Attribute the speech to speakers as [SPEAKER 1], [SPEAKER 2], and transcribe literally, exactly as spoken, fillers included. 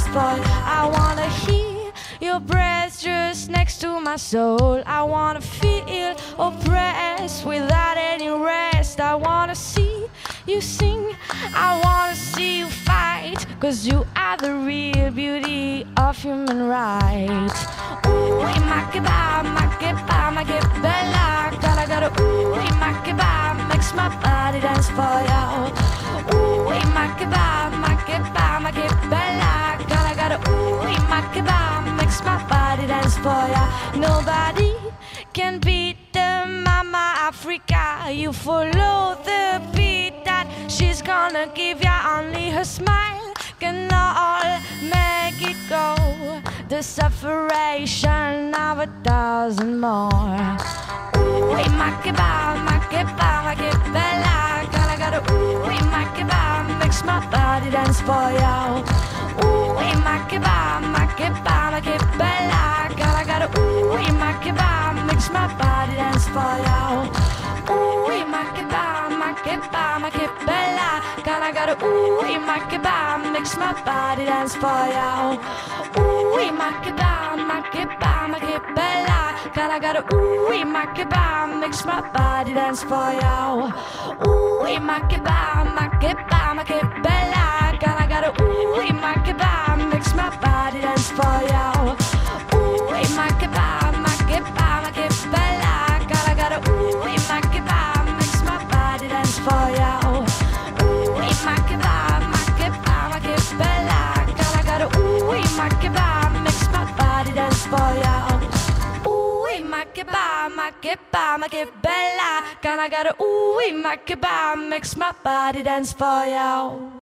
[SPEAKER 1] for you. I wanna hear your breath just next to my soul. I wanna feel oppressed without any rest. I wanna see you sing, I wanna see you fight, 'cause you are the real beauty of human rights. Ooh, makeba, makeba, makebella. Gotta, gotta, ooh, makeba, makes my body dance for you. Ooh, makeba, makeba, makebella. Gotta, gotta, ooh, makeba, makes my body dance for ya. Nobody can beat the Mama Africa. You follow the beat that she's gonna give ya. Only her smile can all make it go. The separation of a thousand more. Ooh, makeba, makeba, makebella. Gotta, gotta, ooh, makeba, makes my body dance for ya. Ooh, makeba, makeba, makebella. Gotta, gotta, ooh, makeba, makes my body dance for ya. Ooh, makeba, makeba, makebella. Gotta, gotta, ooh, makeba, makes my body dance for ya. Ooh, makeba, makeba, makebella. Gotta, gotta, ooh, makeba, makes my body dance for ya. Ooh, makeba, makeba, makebella. Gotta, gotta, ooh, makeba, makes my body dance for ya. Ooh, makeba, makeba, makebella. Gotta, gotta, ooh, makeba, makes my body dance for ya. Ooh, makeba, makeba, makebella. Gotta, gotta, ooh, makeba, makes my body dance for ya. Ooh, makeba, makeba, makebella. Gotta, gotta, ooh, makeba, makes my body dance for ya.